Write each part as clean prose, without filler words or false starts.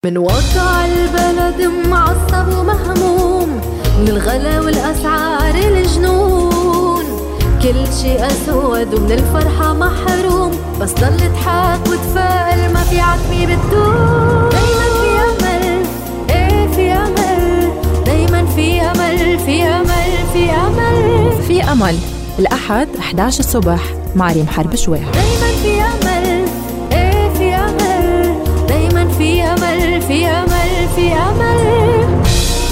من واقع البلد معصب ومهموم، من الغلا والأسعار الجنون، كل شي أسود ومن الفرحة محروم، بس ضل اضحك وتفائل، ما في عتمي بتدوم. دايما في أمل، ايه في أمل، دايما في أمل، في أمل، في أمل، في أمل. الأحد 11 الصبح مع ريم حرب شوي. دايما في أمل، ايه في أمل، دايما في أمل، في أمل، في أمل.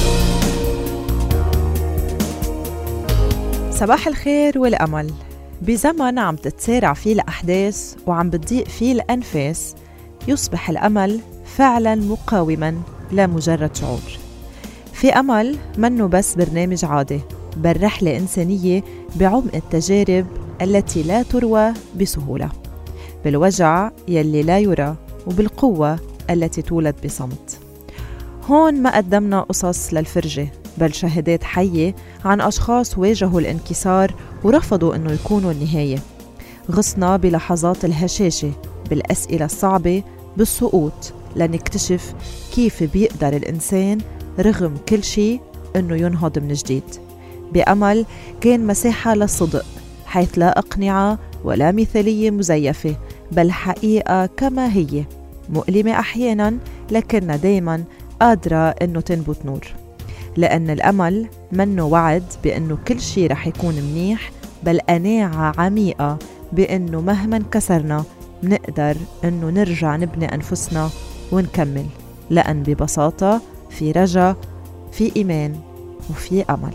صباح الخير والأمل. بزمن عم تتسارع فيه الأحداث وعم بتضيق فيه الأنفاس، يصبح الأمل فعلاً مقاوماً لا مجرد شعور. في أمل منه بس برنامج عادي، بل رحلة إنسانية بعمق التجارب التي لا تروى بسهولة، بالوجع يلي لا يرى وبالقوة التي تولد بصمت. هون ما قدمنا قصص للفرجة، بل شهادات حية عن أشخاص واجهوا الانكسار ورفضوا أنه يكونوا النهاية. غصنا بلحظات الهشاشة، بالأسئلة الصعبة، بالسقوط، لنكتشف كيف بيقدر الإنسان رغم كل شيء أنه ينهض من جديد. بأمل كان مساحة للصدق، حيث لا أقنعة ولا مثالية مزيفة، بل حقيقة كما هي، مؤلمة أحياناً لكنها دايماً قادرة أنه تنبت نور. لأن الأمل منه وعد بأنه كل شيء رح يكون منيح، بل قناعة عميقة بأنه مهما انكسرنا منقدر أنه نرجع نبني أنفسنا ونكمل، لأن ببساطة في رجا، في إيمان، وفي أمل.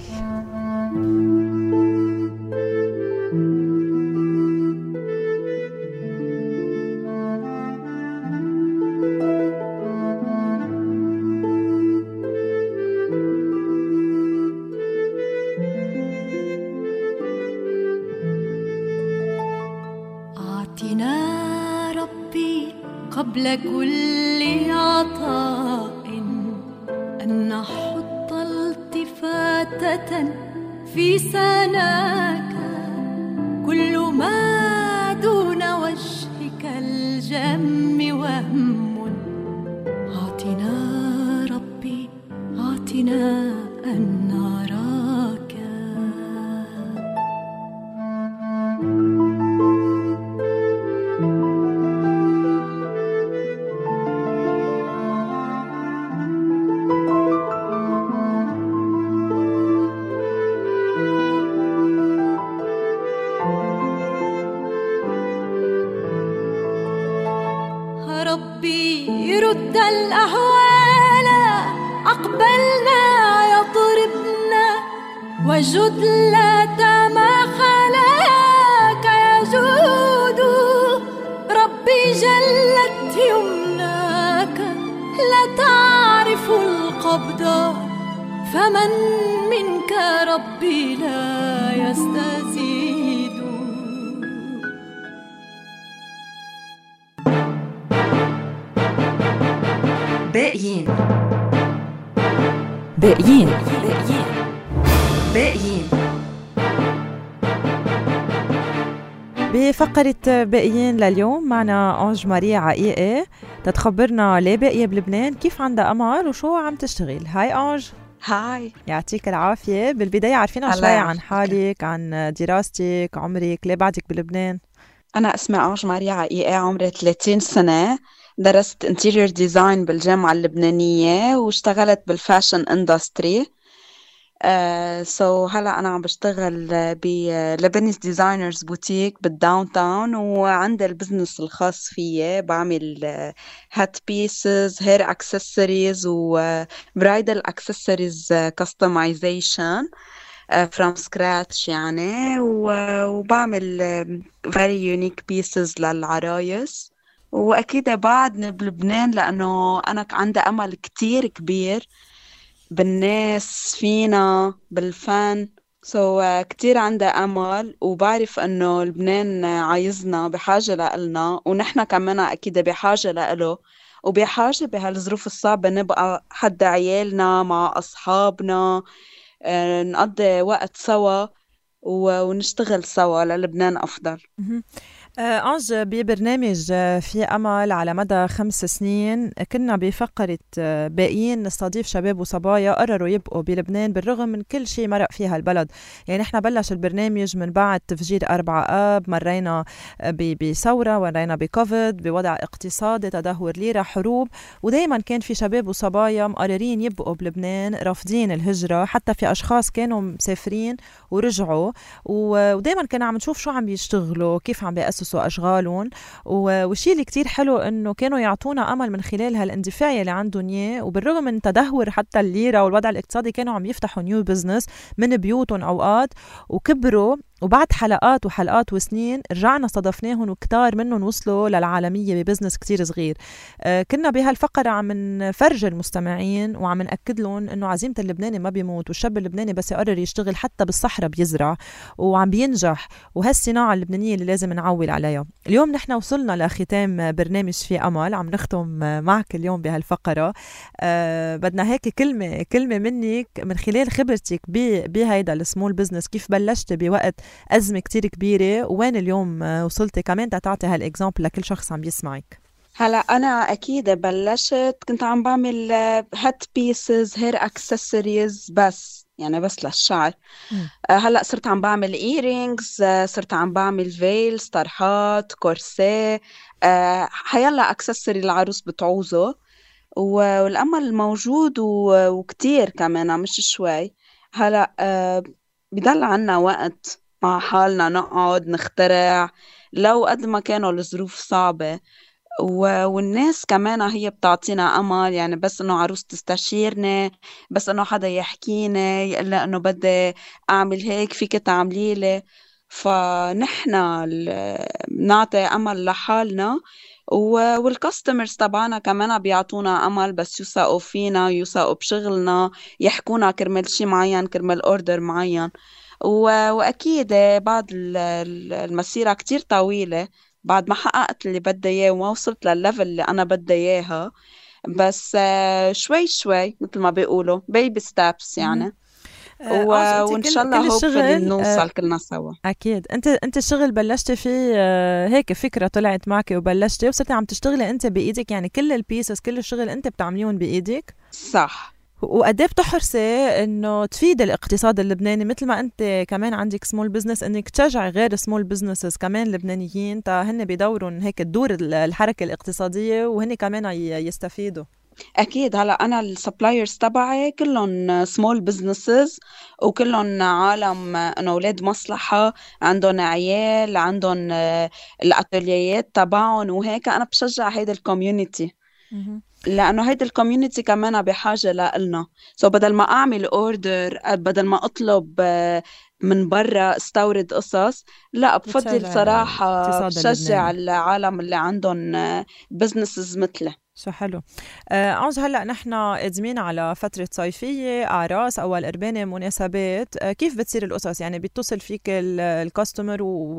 أعطنا ربي قبل كل عطاء أن نحط التفاتة في سناك، كل ما دون وجهك الجم وهم. أعطنا ربي، أعطنا أن نراك. ربي يرد الأهوال، أقبلنا يطربنا، وجد لك ما خلاك يجود. ربي جلت يمناك، لا تعرف القبض، فمن منك ربي لا يستزيد. باقيين باقيين باقيين باقيين. بفقرة باقيين لليوم معنا أنج ماريا عقيقة تتخبرنا ليه باقية بلبنان، كيف عندها أمل وشو عم تشتغل. هاي أنج. هاي، يعطيك العافية. بالبداية عارفين شوي عن حالك، عن دراستك، عمرك، ليه بعدك بلبنان؟ أنا اسمي أنج ماريا عقيقة، عمري 30 سنة، درست interior design بالجامعة اللبنانية واشتغلت بالفاشن اندستري. هلا أنا عم بشتغل بلبنانيز ديزاينرز بوتيك بالداون تاون، وعندي البزنس الخاص فيي، بعمل هات بيسز، هير اكسسوارز وبرايدل اكسسوارز كاستمايزيشن from scratch يعني، وبعمل very unique pieces للعرايس. وأكيد بعدني بلبنان لأنه أنا عندي أمل كتير كبير بالناس، فينا، بالفن. كتير عندي أمل، وبعرف أنه لبنان عايزنا، بحاجة لإلنا، ونحن كمان أكيد بحاجة لإله، وبحاجة بهالظروف الصعبة نبقى حد عيالنا مع أصحابنا، نقضي وقت سوا ونشتغل سوا للبنان أفضل. أنج ببرنامج في أمل على مدى 5 سنين كنا بفقرة باقيين نستضيف شباب وصبايا قرروا يبقوا بلبنان بالرغم من كل شيء مرق فيها البلد. يعني احنا بلش البرنامج من بعد تفجير 4 آب، مرينا بثورة، مرينا بكوفيد، بوضع اقتصادي، تدهور ليرة، حروب، ودايما كان في شباب وصبايا مقررين يبقوا بلبنان رافضين الهجرة. حتى في أشخاص كانوا مسافرين ورجعوا، ودايما كنا عم نشوف شو عم بيشتغلوا، كيف عم بيأسسوا أشغالهم. والشيء اللي كتير حلو إنه كانوا يعطونا أمل من خلال هالاندفاعية اللي عندهم إياه، وبالرغم من تدهور حتى الليرة والوضع الاقتصادي كانوا عم يفتحوا نيو بزنس من بيوتهم أوقات وكبروا. وبعد حلقات وحلقات وسنين رجعنا استضفناهم وكتار منهم وصلوا للعالمية ببزنس كتير صغير. كنا بهالفقرة عم نفرج المستمعين وعم نأكد لهم إنه عزيمة اللبناني ما بيموت، والشاب اللبناني بس يقرر يشتغل حتى بالصحراء بيزرع وعم بينجح، وهالصناعة اللبنانية اللي لازم نعول عليها. اليوم نحن وصلنا لختام برنامج في أمل، عم نختم معك اليوم بهالفقرة. بدنا هيك كلمة منك من خلال خبرتك بهيدا السمول بزنس، كيف بلشتي بوقت أزمة كتير كبيرة، وين اليوم وصلتي كمان تعطي هالإكزامبل لكل شخص عم يسمعك. هلا أنا أكيد بلشت كنت عم بعمل هات بيسز، هير أكسسوارز، بس يعني بس للشعر. هلا صرت عم بعمل ايرينجز، صرت عم بعمل فيلز، طرحات، كورسيه، حيلا أكسسوري العروس بتعوزه. والأمل موجود وكتير كمان مش شوي. هلا بضل عنا وقت مع حالنا نقعد نخترع لو قد ما كانوا الظروف صعبة. والناس كمان هي بتعطينا أمل، يعني بس إنه عروس تستشيرني، بس إنه حدا يحكيني يقول لي إنه بدي أعمل هيك فيك تعملي لي. فنحن نعطي أمل لحالنا، والكاستمرز تبعنا كمان بيعطونا أمل، بس يوثقوا فينا، يوثقوا بشغلنا، يحكونا كرمال شي معين، كرمال أوردر معين. وأكيد بعد المسيرة كتير طويلة، بعد ما حققت اللي بدي إياه وما وصلت للليفل اللي أنا بدي إياها، بس شوي شوي مثل ما بيقولوا baby steps يعني. وإن شاء الله hopefully نوصل كلنا سوا. أكيد. أنت الشغل بلشتي فيه هيك فكرة طلعت معك وبلشتي وصرتي عم تشتغلي أنت بإيدك، يعني كل البيسز كل الشغل أنت بتعمليون بإيدك. صح. وقديه بتحرصي انه تفيد الاقتصاد اللبناني مثل ما انت كمان عندك سمول بزنس، انك تشجعي غير سمول بزنسز كمان لبنانيين تا هن بيدورون هيك تدور الحركة الاقتصادية وهن كمان يستفيدوا. أكيد. هلا أنا السبلايرز تبعي كلهم سمول بزنسز، وكلهم عالم إنه أولاد مصلحة، عندهم عيال، عندهم الأتوليات تبعهم، وهيك أنا بشجع هيدا الكوميونيتي، لأنه هيدا الكوميونيتي كمان بحاجة لإلنا. بدل ما أعمل أوردر، بدل ما أطلب من برا استورد قصص، لا بفضل صراحة بشجع العالم اللي عندهم بزنسز مثله. شو حلو. أنج هلأ نحن قادمين على فترة صيفية، أعراس، أول قربانة، مناسبات، كيف بتصير القصص؟ يعني بيتصل فيك الكاستمر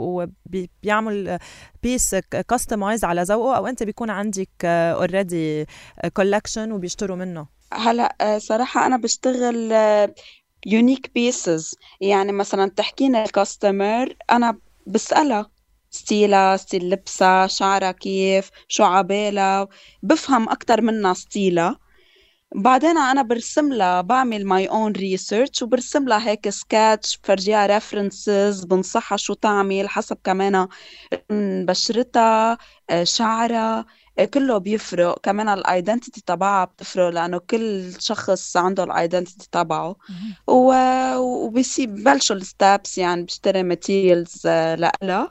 وبيعمل بيس كاستمايز على ذوقه، أو أنت بيكون عندك already collection وبيشتروا منه؟ هلأ صراحة أنا بشتغل unique pieces. يعني مثلا تحكينا الكاستمر، أنا بسألها ستيلها، ستيل لبسها، شعرها كيف، شو عبالها، بفهم أكتر منها ستيلها. بعدين أنا برسم لها، بعمل my own research وبرسم لها هيك سكاتش، بفرجيها references، بنصحها شو تعمل حسب كمان بشرتها، شعرها، كله بيفرق. كمان الايدنتيتي تبعها بتفرق، لانه كل شخص عنده الايدنتيتي تبعه. وبيبلشوا الستابس، يعني بشتري ماتيريالز لها،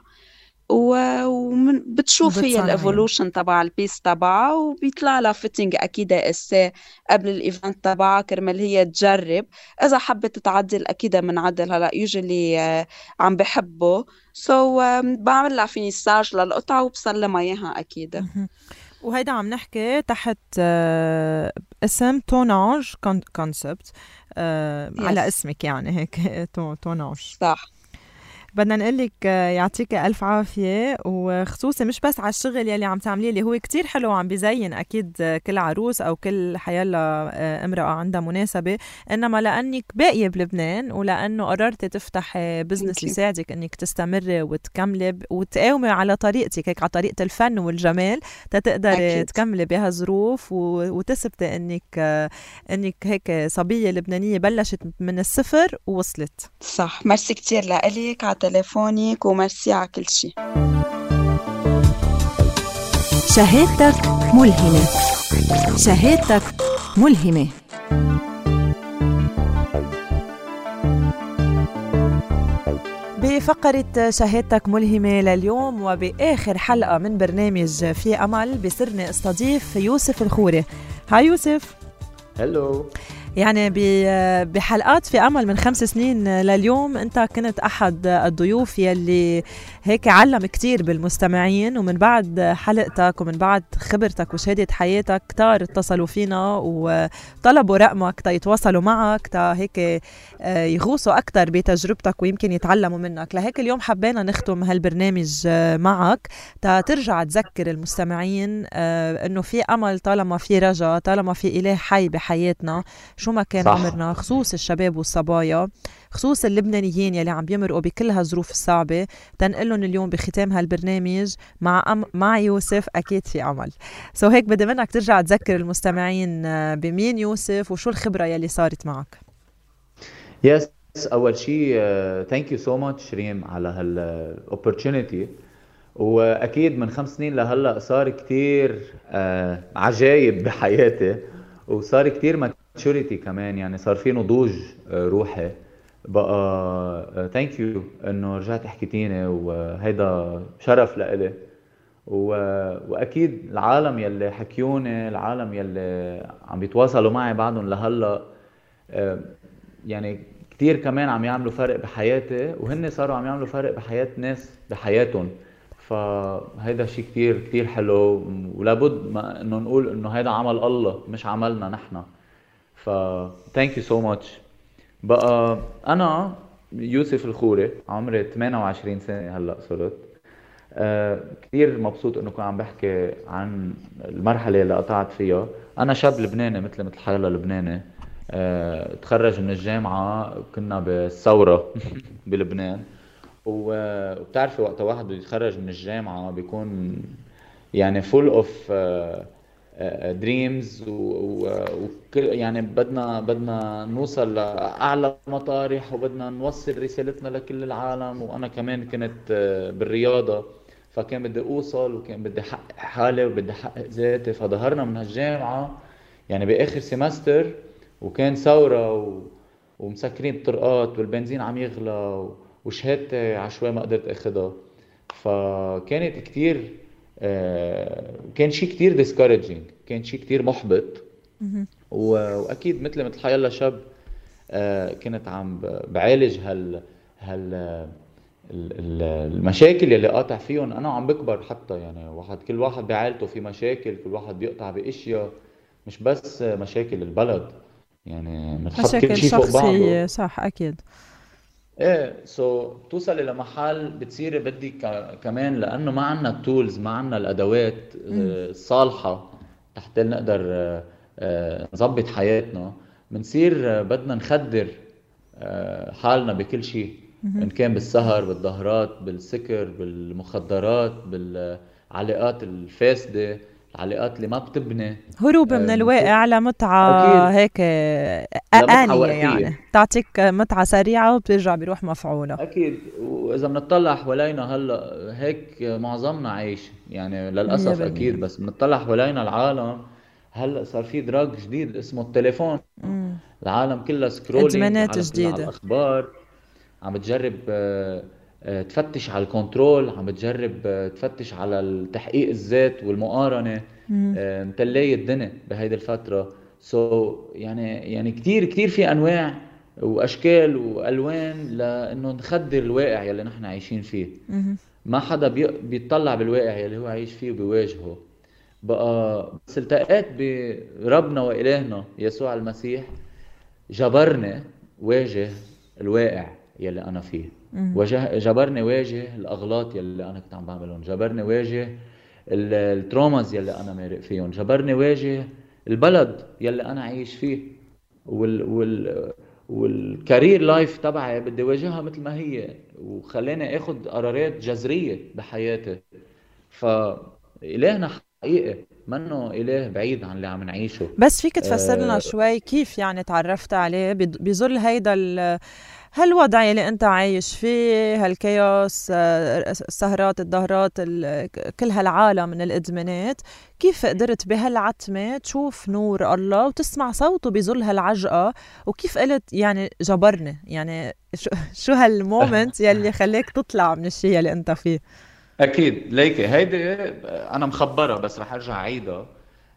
وبتشوف هي الايفولوشن تبع البيس تبعها، وبيطلع لها فيتنج اكيد اسي قبل الايفنت تبعها كرمال هي تجرب. اذا حبت تعدل اكيد بنعدل. هلا يوجولي عم بحبه بعمل لها فينيساج للقطعه وبسلمها اياها اكيد. وهيدا عم نحكي تحت اسم توناج كونسبت، على اسمك يعني هيك توناج. صح. بدنا نقلك يعطيك ألف عافية، وخصوصي مش بس على الشغل يلي عم تعمليه اللي هو كتير حلو وعم بيزين أكيد كل عروس أو كل حيالله امرأة عندها مناسبة، إنما لأنك باقية بلبنان ولأنه قررتي تفتحي بزنس يساعدك إنك تستمري وتكملي وتقاومي على طريقتك، هيك على طريقة الفن والجمال تقدري تكملي بهالظروف وتثبتي إنك هيك صبية لبنانية بلشت من الصفر ووصلت. صح. ميرسي كتير لإلك على تليفونك وميرسي على كل شيء. شهادتك ملهمة. شهادتك ملهمة. بفقرة شهادتك ملهمة لليوم وبآخر حلقة من برنامج في أمل بصرنا استضيف يوسف الخوري. هاي يوسف. هلو. يعني بحلقات في أمل من 5 سنين لليوم أنت كنت أحد الضيوف يلي هيك علم كتير بالمستمعين، ومن بعد حلقتك ومن بعد خبرتك وشهادة حياتك كتار اتصلوا فينا وطلبوا رقمك يتواصلوا معك هيك يغوصوا أكتر بتجربتك ويمكن يتعلموا منك. لهيك اليوم حبينا نختم هالبرنامج معك ترجع تذكر المستمعين أنه في أمل طالما في رجاء، طالما في إله حي بحياتنا شو ما كان عمرنا، خصوص الشباب والصبايا، خصوص اللبنانيين يلي عم بيمرقوا بكل هالظروف الصعبة. تنقلهم اليوم بختام هالبرنامج مع يوسف أكيد في أمل. هيك بدي منك ترجع تذكر المستمعين بمين يوسف وشو الخبرة يلي صارت معك. يس، أول شيء thank you so much ريم على هالopportunity. وأكيد من 5 سنين لهلأ صار كتير عجايب بحياتي، وصار كتير ماتشوريتي كمان، يعني صار في نضوج روحي بقى. ثانك يو انه رجعت حكيتيني، وهيدا شرف لإلي. واكيد العالم يلي حكيوني، العالم يلي عم بيتواصلوا معي بعدهم لهلا، يعني كتير كمان عم يعملوا فرق بحياتي، وهن صاروا عم يعملوا فرق بحياة ناس بحياتهم. فهيدا شيء كتير كتير حلو، ولابد ما انه نقول انه هيدا عمل الله مش عملنا نحن. thank you so much. بقى انا يوسف الخوري، عمري 28 سنة هلأ صرت. كتير مبسوط انه كنت عم بحكي عن المرحلة اللي قطعت فيها. انا شاب لبناني مثل حالة لبناني، تخرج من الجامعة كنا بالثورة بلبنان. وبتعرفي وقت واحد يتخرج من الجامعة بيكون يعني full of دريمز، يعني بدنا نوصل لأعلى مطارح، وبدنا نوصل رسالتنا لكل العالم. وأنا كمان كنت بالرياضة، فكان بدي أوصل وكان بدي حقق حالي وبدي حقق ذاتي. فظهرنا من هالجامعة يعني بآخر سيمستر، وكان ثورة ومسكرين الطرقات والبنزين عم يغلى، وشهادتي عشوائي ما قدرت أخدها. فكانت كتير كان شيء كتير discouraging، كان شيء كتير محبط. واكيد مثل حيالله شاب كنت عم بعالج المشاكل اللي قاطع فيهم انا عم بكبر. حتى يعني كل واحد بعائلته في مشاكل، كل واحد بيقطع باشياء، مش بس مشاكل البلد، يعني بنحط كل شيء فوق بعضه. صح اكيد. ايه توصل الى محل بتصيري بدي كمان، لانه ما عنا التولز، ما عنا الادوات الصالحه حتى نقدر نظبط حياتنا. بنصير بدنا نخدر حالنا بكل شيء، ان كان بالسهر، بالظهرات، بالسكر، بالمخدرات، بالعلاقات الفاسده، العلاقات اللي ما بتبني، هروب من الواقع على متعة هيك آنية، يعني تعطيك متعة سريعة وبترجع بروح مفعولة. أكيد. وإذا بنطلع حوالينا هلأ هيك معظمنا عايش، يعني للأسف أكيد. بس بنطلع حوالينا العالم هلأ صار في دراج جديد اسمه التليفون. العالم كلها سكرولينج، ادمانات جديدة على الأخبار، عم بتجرب تفتش على الكنترول، عم بتجرب تفتش على تحقيق الذات والمقارنة. متلاقي الدنيا بهيدي الفترة. يعني كتير في أنواع وأشكال وألوان لأنه نخدر الواقع يلي نحن عايشين فيه. ما حدا بيطلع بالواقع يلي هو عايش فيه وبيواجهه. بقى بس التقيت بربنا وإلهنا يسوع المسيح، جبرني واجه الواقع يلي أنا فيه. جبرني واجه الأغلاط يلي أنا كنت عم بعملهم، جبرني واجه التروماز يلي أنا مارق فيهم، جبرني واجه البلد يلي أنا عايش فيه، والكارير لايف تبعي بدي واجهها مثل ما هي، وخلاني اخد قرارات جذرية بحياتي. فإلهنا حقيقي منه إله بعيد عن اللي عم نعيشه. بس فيك تفسر لنا شوي كيف يعني تعرفت عليه بظل هيدا هالوضع اللي انت عايش فيه، هالكيوس، السهرات، الظهرات، كل هالعالم من الادمانات، كيف قدرت بهالعتمة تشوف نور الله وتسمع صوته بظل هالعجقة، وكيف قلت يعني جبرني؟ يعني شو هالمومنت يلي خليك تطلع من الشيء اللي انت فيه؟ اكيد ليكي هيدي انا مخبرة بس رح ارجع عيدها.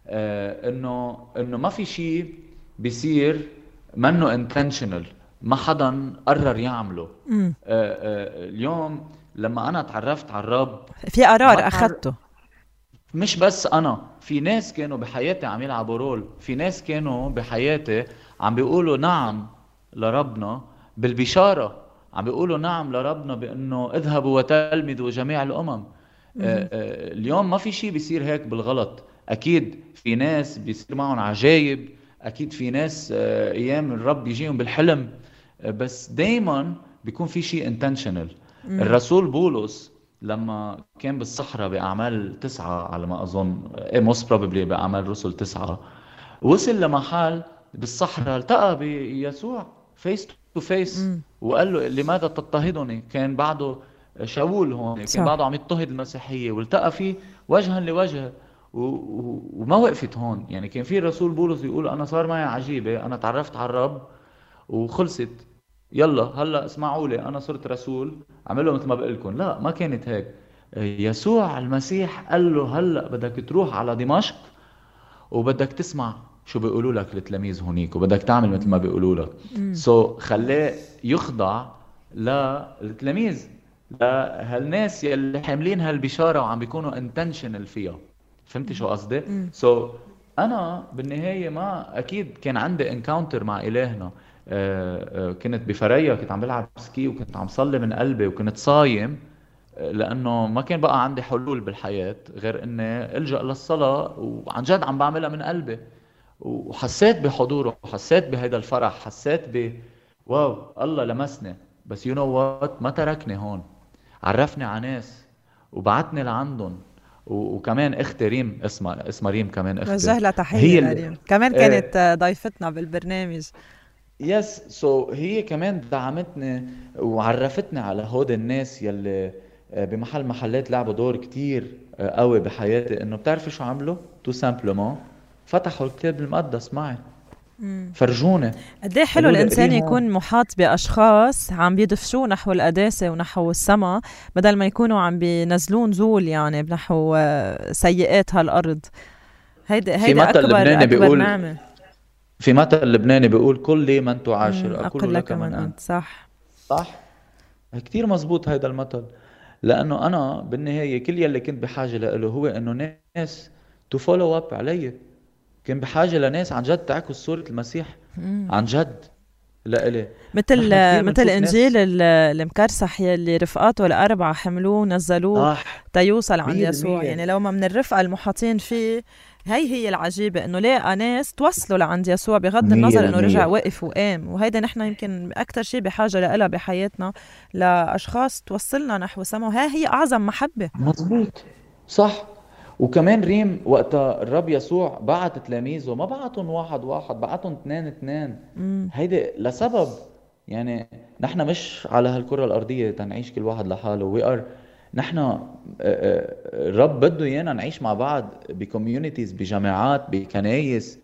انه ما في شيء بيصير منه intentional، ما حدا قرر يعمله. اليوم لما انا تعرفت على الرب في قرار اخذته، مش بس انا، في ناس كانوا بحياتي عم يلعبوا رول، في ناس كانوا بحياتي عم بيقولوا نعم لربنا بالبشارة، عم بيقولوا نعم لربنا بانه اذهبوا وتلمذوا جميع الامم. اليوم ما في شيء بيصير هيك بالغلط. اكيد في ناس بيصير معهم عجايب، اكيد في ناس ايام الرب يجيهم بالحلم، بس دايما بيكون في شيء intentional. الرسول بولس لما كان بالصحراء بأعمال 9 على ما أظن، most probably بأعمال رسل 9، وصل لمحل بالصحراء التقى بيسوع face to face وقال له لماذا تضطهدني؟ كان بعده شاول هون، كان بعده عم يضطهد المسيحية، والتقى فيه وجها لوجه وما وقفت هون. يعني كان في الرسول بولس يقول أنا صار معي عجيبة، أنا تعرفت على الرب وخلصت، يلا هلا اسمعوا لي انا صرت رسول، اعملوا مثل ما بقول لكم. لا، ما كانت هيك. يسوع المسيح قال له هلا بدك تروح على دمشق وبدك تسمع شو بيقولوا لك التلاميذ هونيك، وبدك تعمل مثل ما بيقولوا لك. خلاه يخضع للتلاميذ، لهالناس يلي حاملين هالبشاره وعم بيكونوا intentional فيها. فهمتي شو قصدي؟ انا بالنهايه ما اكيد كان عندي انكاونتر مع الهنا. كنت بفريا، كنت عم بلعب سكي، وكنت عم صلي من قلبي، وكنت صايم لانه ما كان بقى عندي حلول بالحياة غير اني الجأ للصلاة، وعن جد عم بعملها من قلبي. وحسيت بحضوره، وحسيت بهيدا الفرح، حسيت واو الله لمسني. بس you know what، ما تركني هون، عرفني على ناس وبعتني لعندهم. وكمان اختي ريم، اسمها ريم، كمان اختي وجه لها تحية لريم، كمان كانت ضيفتنا بالبرنامج. يس هي كمان دعمتني وعرفتني على هود الناس يلي محلات لعبوا دور كتير قوي بحياتي. انه بتعرفي شو عملوا؟ تو سامبلومون فتحوا الكتاب المقدس معي، فرجوني قد ايه حلو الانسان يكون محاط باشخاص عم بيدفشوه نحو القداسه ونحو السما، بدل ما يكونوا عم بينزلون نزول يعني بنحو سيئات هالارض. هيدا اكبر نعمه. في مثل لبناني بيقول كل لي من تعاشر أقول لك من أنت. صح كتير مزبوط هيدا المثل. لأنه أنا بالنهاية كل يلي كنت بحاجة له هو أنه ناس to follow up علي. كنت بحاجة لناس عن جد تعكس صورة المسيح عن جد لإلي. مثل إنجيل المكرسح يلي رفقاته الأربعة حملوه ونزلوه تيوصل عند يسوع. يعني لو ما من الرفقة المحاطين فيه، هي العجيبة انه لقى ناس توصلوا لعند يسوع بغض النظر انه رجع وقف وقام. وهيدا نحن يمكن اكتر شيء بحاجة لها بحياتنا، لاشخاص توصلنا نحو سما. هي اعظم محبة. مظبوط صح. وكمان ريم وقتها الرب يسوع بعت تلاميذه، ما بعتهم واحد بعتهم 2. هيدا لسبب. يعني نحن مش على هالكرة الارضية تنعيش كل واحد لحاله. نحن الرب بده ايانا نعيش مع بعض بكوميونيتيز، بجامعات، بكنايس،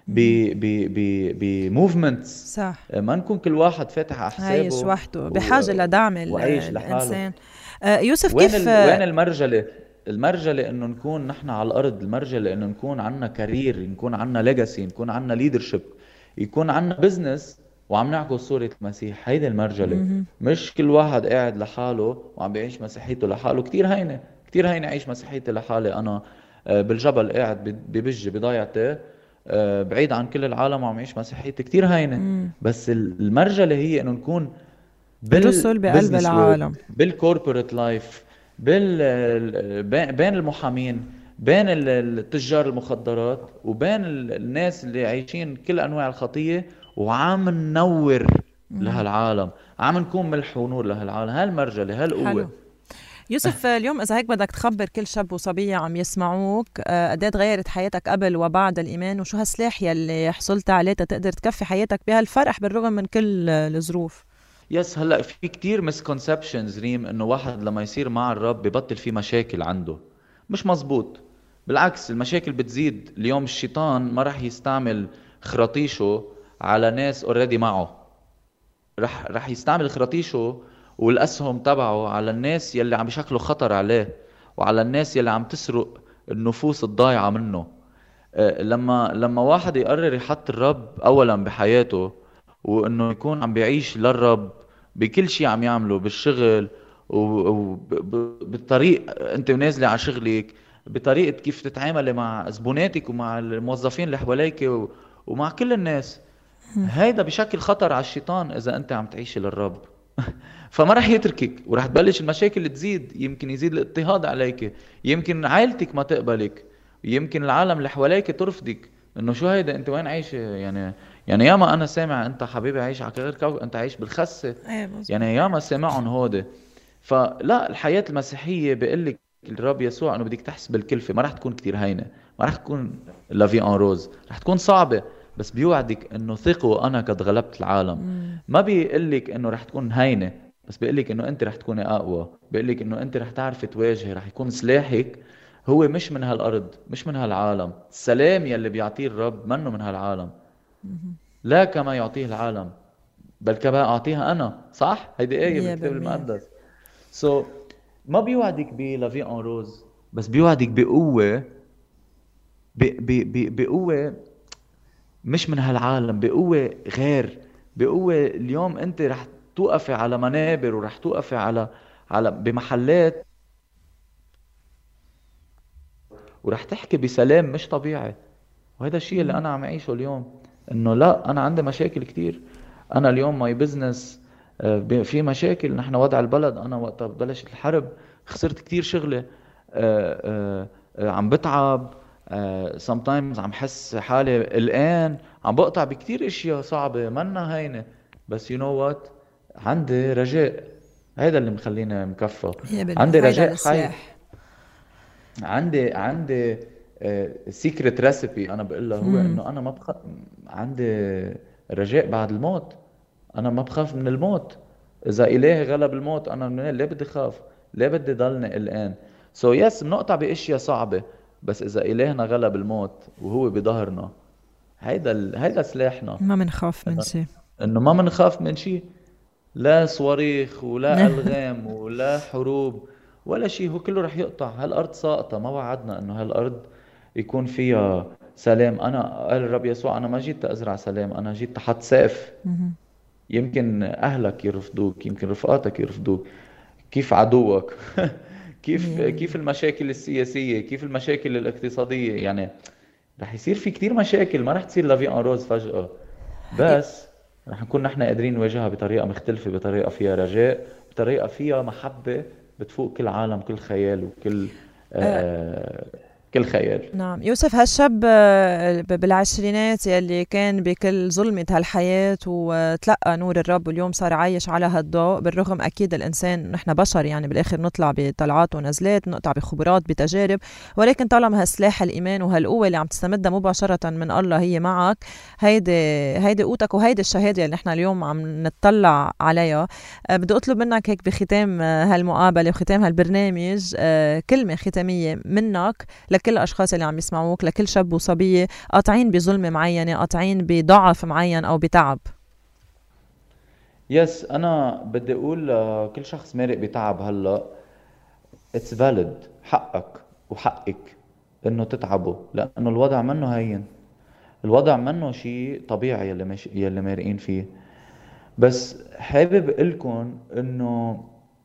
بموفمنتس. صح. ما نكون كل واحد فاتح على حسابه عايش وحده بحاجة لدعم الإنسان. يوسف وين كيف وين المرجلة انه نكون نحن على الارض؟ المرجلة انه نكون عنا كارير، نكون عنا ليجاسي، نكون عنا ليدرشيب، يكون عنا بزنس وعم نعكس صورة المسيح. هيدا المرجلة. مش كل واحد قاعد لحاله وعم بيعيش مسيحيته لحاله. كتير هينة عيش مسيحيتي لحالي أنا بالجبل قاعد ببجي بضيعتي بعيد عن كل العالم وعم يعيش مسيحيتي. كتير هينة. بس المرجلة هي إنه نكون الرسل بقلب بالبزنس وورد، العالم. بالكوربوريت لايف، بين المحامين، بين التجار المخدرات، وبين الناس اللي عايشين كل انواع الخطية، وعم ننور لهالعالم، عم نكون ملح ونور لهالعالم. هالمرجلة، هالقوة. حلو يوسف، اليوم إذا هيك بدك تخبر كل شاب وصبية عم يسمعوك قد ايه تغيرت حياتك قبل وبعد الإيمان، وشو هالسلاح يلي حصلت عليه تقدر تكفي حياتك بهالفرح بالرغم من كل الظروف؟ يس، هلا في كتير مسكونسبشنز ريم، انه واحد لما يصير مع الرب ببطل في مشاكل عنده. مش مزبوط، بالعكس المشاكل بتزيد. اليوم الشيطان ما راح يستعمل خراطيشه على ناس اوريدي معه، رح يستعمل خراطيشه والاسهم تبعه على الناس يلي عم بيشكلوا خطر عليه، وعلى الناس يلي عم تسرق النفوس الضايعة منه. لما واحد يقرر يحط الرب اولا بحياته، وانه يكون عم بيعيش للرب بكل شيء عم يعمله، بالشغل وبالطريق انت نازله على شغلك، بطريقه كيف تتعاملي مع زبوناتك ومع الموظفين اللي حواليك ومع كل الناس. هيدا بشكل خطر على الشيطان اذا انت عم تعيشي للرب. فما رح يتركك، ورح تبلش المشاكل تزيد. يمكن يزيد الاضطهاد عليك، يمكن عائلتك ما تقبلك، يمكن العالم اللي حواليك ترفضك. انه شو هيدا، انت وين عايشه يعني ياما انا سامع انت حبيبي عايش على غير كوكب، انت عايش بالخسه. يعني ياما سامعهم هودي. فلا، الحياه المسيحيه بيقول لك الرب يسوع انه بدك تحسب الكلفه، ما رح تكون كتير هينه، ما رح تكون لافي ان روز، رح تكون صعبه، بس بيوعدك انه ثقوا انا قد غلبت العالم. ما بيقول لك انه رح تكون هينه، بس بيقول لك انه انت رح تكوني اقوى، بيقول لك انه انت رح تعرفي تواجهي، رح يكون سلاحك هو مش من هالارض، مش من هالعالم. السلام يلي بيعطيه الرب منه من هالعالم، لا كما يعطيه العالم، بل كما اعطيها انا. صح، هيدي ايه بالكتاب المقدس. ما بيوعدك بلافي ان روز، بس بيوعدك بقوه، بقوه مش من هالعالم، بقوه غير، بقوه اليوم انت رح توقفي على منابر، ورح توقفي على بمحلات، ورح تحكي بسلام مش طبيعي. وهذا الشيء اللي انا عم اعيشه اليوم. انه لا، انا عندي مشاكل كتير. انا اليوم ماي بزنس في مشاكل. نحن وضع البلد، انا وقت بلشت الحرب خسرت كتير شغلة. عم بتعب. sometimes عم حس حالي الآن عم بقطع بكتير اشياء صعبة منا هينة. بس you know what، عندي رجاء. هيدا اللي مخليني مكفى. عندي رجاء حي. عندي سيكريت ريسيبي انا بقولها، هو انه انا ما عندي رجاء بعد الموت. انا ما بخاف من الموت. اذا الهي غلب الموت، انا ليه بدي خاف؟ ليه بدي ضلني الان؟ يس، بنقطع باشياء صعبة، بس اذا الهنا غلب الموت وهو بظهرنا، هيدا سلاحنا. ما منخاف من شيء، انه ما منخاف من شيء، لا صواريخ ولا الغام ولا حروب ولا شيء. هو كله رح يقطع. هالارض ساقطة، ما وعدنا انه هالارض يكون فيها سلام. قال الرب يسوع انا ما جيت ازرع سلام، انا جيت تحت سقف. يمكن اهلك يرفضوك، يمكن رفقاتك يرفضوك، كيف عدوك كيف المشاكل السياسية، كيف المشاكل الاقتصادية. يعني رح يصير في كتير مشاكل، ما رح تصير لافي ان روز فجأة، بس رح نكون نحن قادرين نواجهها بطريقة مختلفة، بطريقة فيها رجاء، بطريقة فيها محبة بتفوق كل عالم، كل خيال، وكل كل خيال. نعم يوسف، هالشاب بالعشرينات يلي كان بكل ظلمة هالحياة وتلقى نور الرب، واليوم صار عايش على هالضوء. بالرغم أكيد الإنسان نحن بشر، يعني بالآخر نطلع بطلعات ونزلات، نقطع بخبرات بتجارب، ولكن طالما هالسلاح الإيمان وهالقوة اللي عم تستمدها مباشرة من الله هي معك، هيدي قوتك وهيدي الشهادة اللي نحن اليوم عم نتطلع عليها. بدي أطلب منك هيك بختام هالمقابلة وختام هالبرنامج كلمة ختامية منك لكل الأشخاص اللي عم يسمعوك، لكل شاب وصبية قاطعين بظلمة معينة، قاطعين بضعف معين أو بتعب. يس، أنا بدي أقول كل شخص مارق بتعب هلأ، it's valid، حقك وحقك إنه تتعبوا، لأنه الوضع منه هين، الوضع منه شيء طبيعي يلي مارقين فيه. بس حابب أقولكم إنه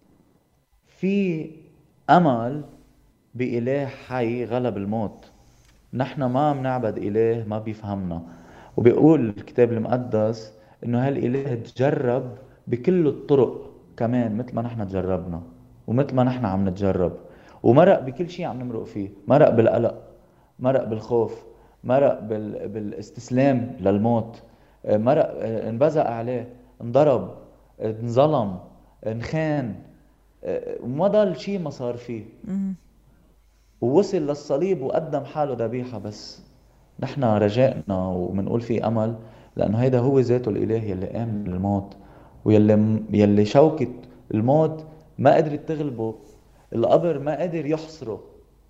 في أمل بإله حي غلب الموت. نحن ما بنعبد إله ما بيفهمنا، وبيقول الكتاب المقدس إنه هالإله تجرب بكل الطرق كمان مثل ما نحن تجربنا ومثل ما نحن عم نتجرب، ومرق بكل شيء عم نمرق فيه. مرق بالقلق، مرق بالخوف، مرق بالاستسلام للموت، مرق انبزق عليه، انضرب، انظلم، انخان، وما ضل شيء ما صار فيه، ووصل للصليب وقدم حاله ذبيحة. بس نحن رجائنا ومنقول فيه أمل، لأنه هيدا هو ذاته الإله يلي قام من الموت، ويلي شوكة الموت ما قدرت تغلبه، القبر ما قدر يحصره،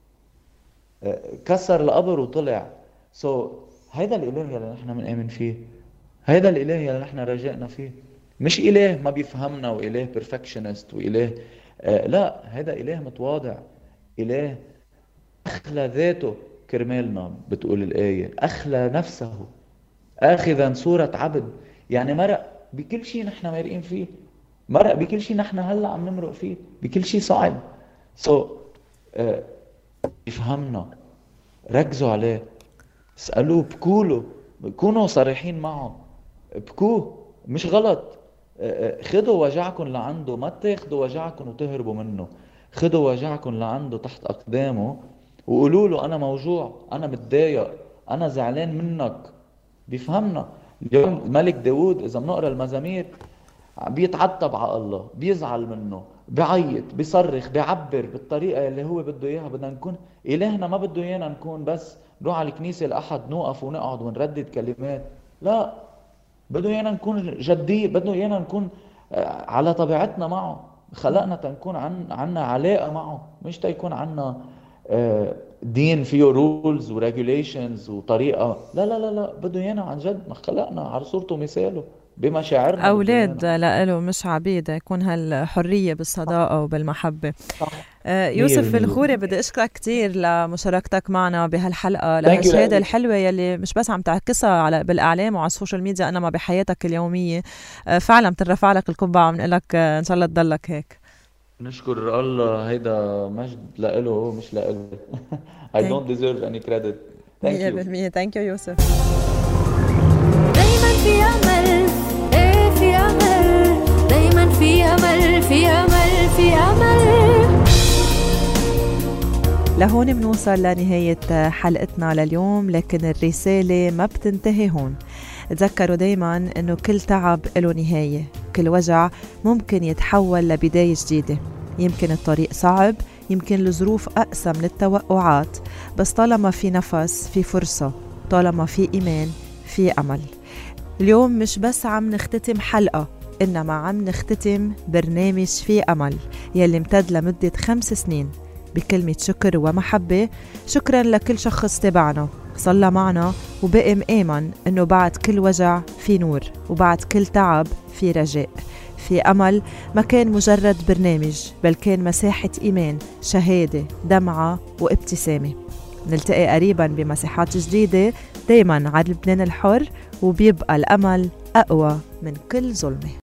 كسر القبر وطلع. هيدا الإله يلي نحن منآمن فيه، هيدا الإله يلي نحن رجائنا فيه. مش إله ما بيفهمنا وإله perfectionist وإله لا، هيدا إله متواضع، إله أخلى ذاته كرمالنا. بتقول الآية أخلى نفسه آخذا صورة عبد. يعني مرق بكل شيء نحن مارقين فيه، مرق بكل شيء نحن هلأ عم نمرق فيه، بكل شيء صعب. يفهمنا، ركزوا عليه، اسألوه، بكوله، كونوا صريحين معه، بكوه، مش غلط. خدوا وجعكم لعنده، ما تاخدوا وجعكم وتهربوا منه. خدوا وجعكم لعنده تحت أقدامه وقولوا له أنا موجوع، أنا متضايق، أنا زعلان منك. بيفهمنا. اليوم الملك داود إذا بنقرأ المزامير بيتعتب على الله، بيزعل منه، بيعيط، بيصرخ، بيعبر بالطريقة اللي هو بده إياها. بدنا نكون إلهنا ما بده إيانا نكون بس نروح على الكنيسة الأحد نوقف ونقعد ونردد كلمات، لا، بده إيانا نكون جدي، بده إيانا نكون على طبيعتنا معه. خلقنا تنكون عنا علاقة معه، مش تيكون عنا دين فيه رولز وريجوليشنز وطريقة. لا لا لا لا، بده إيانا عن جد، ما خلقنا على صورته ومثاله بمشاعرنا، أولاد لإله مش عبيد، يكون هالحرية بالصداقة وبالمحبة. يوسف الخوري، بدي أشكرك كتير لمشاركتك معنا بهالحلقة، لهالشهادة الحلوة يلي مش بس عم تعكسها بالإعلام وعلى السوشيال ميديا، إنما بحياتك اليومية. فعلا بترفع لك القبعة ومنقول لك إن شاء الله تضلك هيك. نشكر الله، هيدا مجد لإله مش لإله. I don't deserve any credit. Thank you. 100%. Thank you يوسف. دايما في أمل، إيه في أمل، دايما في أمل، في أمل، في أمل. لهون منوصل لنهاية حلقتنا لليوم، لكن الرسالة ما بتنتهي هون. تذكروا دايما انه كل تعب له نهاية، كل وجع ممكن يتحول لبداية جديدة. يمكن الطريق صعب، يمكن الظروف أقسى من التوقعات، بس طالما في نفس في فرصة، طالما في إيمان في أمل. اليوم مش بس عم نختتم حلقة، إنما عم نختتم برنامج في أمل يلي امتد لمدة 5 سنين. بكلمة شكر ومحبة، شكرا لكل شخص تبعنا، صلى معنا، وبقي مآمن إنه بعد كل وجع في نور، وبعد كل تعب في رجاء، في أمل. ما كان مجرد برنامج، بل كان مساحة إيمان، شهادة، دمعة وابتسامة. نلتقي قريبا بمساحات جديدة، دايما على لبنان الحر، وبيبقى الأمل أقوى من كل ظلمة.